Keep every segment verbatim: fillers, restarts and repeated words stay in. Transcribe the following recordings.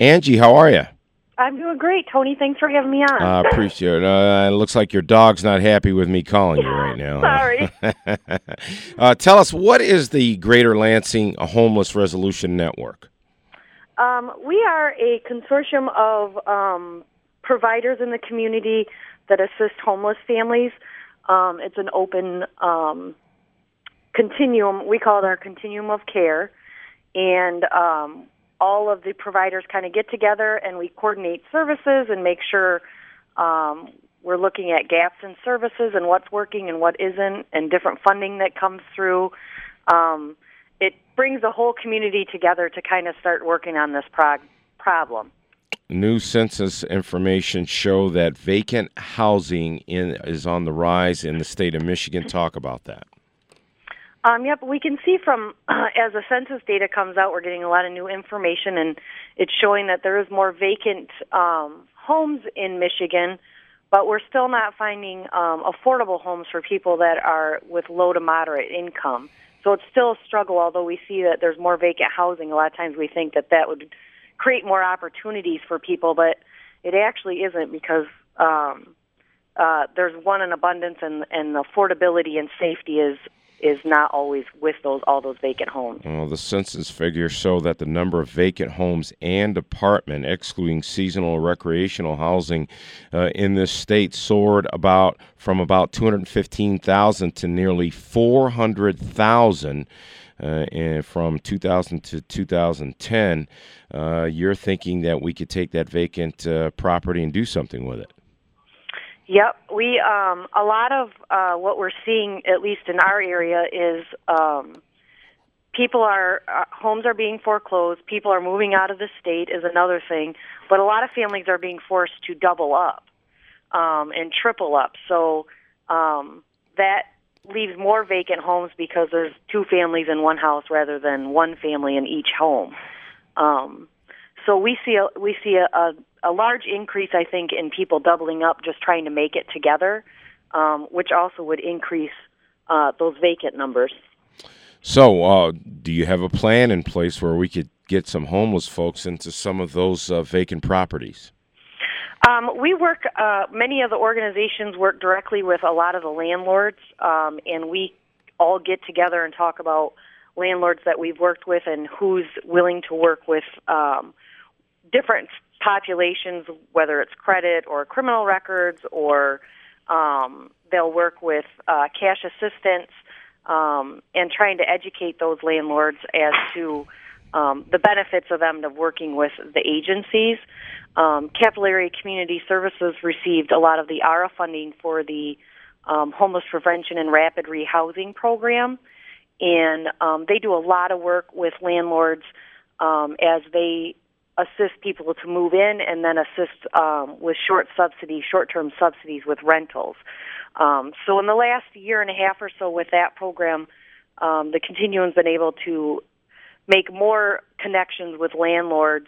Angie, how are you? I'm doing great, Tony. Thanks for having me on. I uh, appreciate it. Uh, it looks like your dog's not happy with me calling you right now. Sorry. uh, tell us, what is the Greater Lansing Homeless Resolution Network? Um, we are a consortium of um, providers in the community that assist homeless families. Um, it's an open um, continuum. We call it our continuum of care. And um, all of the providers kind of get together and we coordinate services and make sure um, we're looking at gaps in services and what's working and what isn't, and different funding that comes through. Um, it brings the whole community together to kind of start working on this prog- problem. New census information show that vacant housing in, is on the rise in the state of Michigan. Talk about that. Um, yep, we can see from, uh, as the census data comes out, we're getting a lot of new information, and it's showing that there is more vacant um, homes in Michigan, but we're still not finding um, affordable homes for people that are with low to moderate income. So it's still a struggle, although we see that there's more vacant housing. A lot of times we think that that would create more opportunities for people, but it actually isn't, because um, uh, there's one in abundance, and, and affordability and safety is is not always with those all those vacant homes. Well, the census figures show that the number of vacant homes and apartment, excluding seasonal recreational housing, uh, in this state soared about from about two hundred fifteen thousand to nearly four hundred thousand uh, and from two thousand to two thousand ten. Uh, you're thinking that we could take that vacant uh, property and do something with it? Yep, we um, a lot of uh, what we're seeing, at least in our area, is um, people are uh, homes are being foreclosed. People are moving out of the state is another thing, but a lot of families are being forced to double up um, and triple up. So um, that leaves more vacant homes because there's two families in one house rather than one family in each home. Um, so we see a, we see a, a a large increase, I think, in people doubling up, just trying to make it together, um, which also would increase uh, those vacant numbers. So uh, do you have a plan in place where we could get some homeless folks into some of those uh, vacant properties? Um, we work, uh, many of the organizations work directly with a lot of the landlords, um, and we all get together and talk about landlords that we've worked with and who's willing to work with um, different populations, whether it's credit or criminal records, or um, they'll work with uh, cash assistance, um, and trying to educate those landlords as to um, the benefits of them of working with the agencies. Um, Capital Area Community Services received a lot of the A R A funding for the um, Homeless Prevention and Rapid Rehousing Program, and um, they do a lot of work with landlords um, as they assist people to move in, and then assist um, with short subsidies, short-term subsidies with rentals. Um, so in the last year and a half or so with that program, um, the Continuum's been able to make more connections with landlords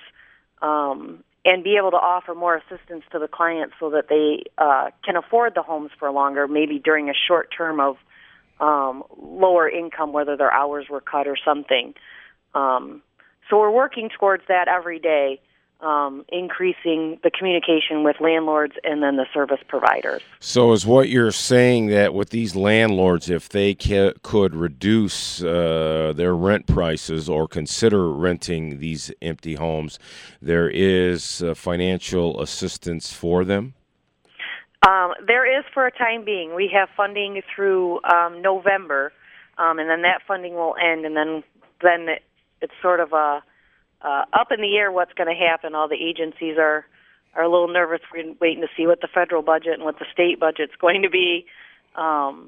um, and be able to offer more assistance to the clients so that they uh, can afford the homes for longer, maybe during a short term of um, lower income, whether their hours were cut or something. Um, So we're working towards that every day, um, increasing the communication with landlords and then the service providers. So is what you're saying that with these landlords, if they ca- could reduce uh, their rent prices or consider renting these empty homes, there is uh, financial assistance for them? Um, there is for a time being. We have funding through um, November, um, and then that funding will end, and then then it, it's sort of a uh, up in the air what's going to happen. All the agencies are are a little nervous. We're waiting to see what the federal budget and what the state budget's going to be. Um,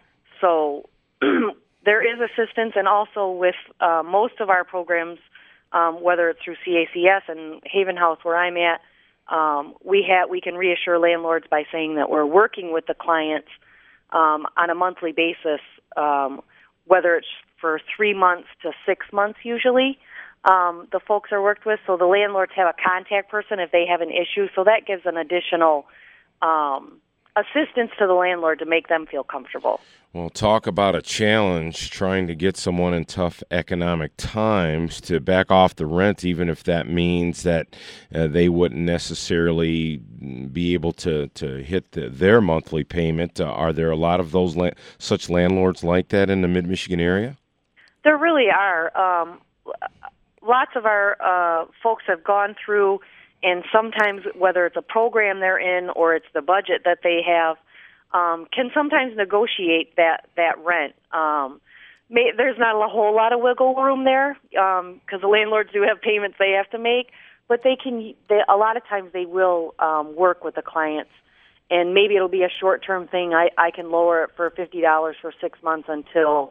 so there is assistance, and also with uh, most of our programs, um, whether it's through C A C S and Haven House, where I'm at, um, we have we can reassure landlords by saying that we're working with the clients um, on a monthly basis, um, whether it's for three months to six months usually. Um, the folks are worked with, so the landlords have a contact person if they have an issue. So that gives an additional um, assistance to the landlord to make them feel comfortable. Well, talk about a challenge trying to get someone in tough economic times to back off the rent, even if that means that uh, they wouldn't necessarily be able to, to hit the, their monthly payment. Uh, are there a lot of those la- such landlords like that in the Mid-Michigan area? There really are. Um, lots of our uh, folks have gone through, and sometimes whether it's a program they're in or it's the budget that they have, Um, can sometimes negotiate that that rent. Um, may, there's not a whole lot of wiggle room there because um, the landlords do have payments they have to make, but they can. They, a lot of times they will um, work with the clients, and maybe it'll be a short-term thing. I, I can lower it for fifty dollars for six months until,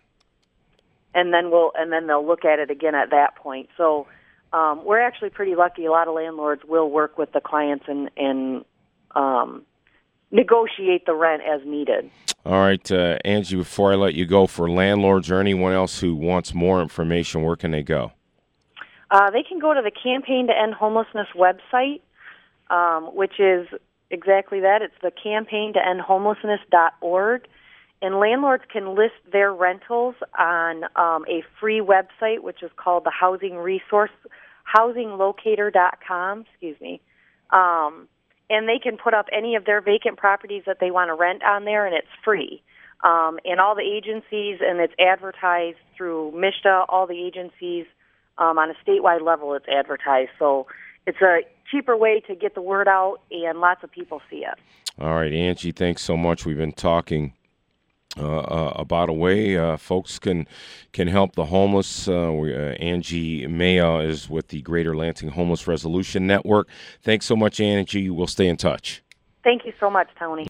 and then we'll and then they'll look at it again at that point. So um, we're actually pretty lucky. A lot of landlords will work with the clients and and um, negotiate the rent as needed. All right, uh, Angie, before I let you go, for landlords or anyone else who wants more information, where can they go? Uh, they can go to the Campaign to End Homelessness website, um, which is exactly that. It's the campaign to end homelessness dot org. And landlords can list their rentals on um, a free website, which is called the Housing Resource, housing locator dot com, excuse me. Um, And they can put up any of their vacant properties that they want to rent on there, and it's free. Um, and all the agencies, and it's advertised through M I S H D A, all the agencies um, on a statewide level, it's advertised. So it's a cheaper way to get the word out, and lots of people see it. All right, Angie, thanks so much. We've been talking Uh, uh, about a way uh, folks can can help the homeless. Uh, we, uh, Angie Maya is with the Greater Lansing Homeless Resolution Network. Thanks so much, Angie. We'll stay in touch. Thank you so much, Tony.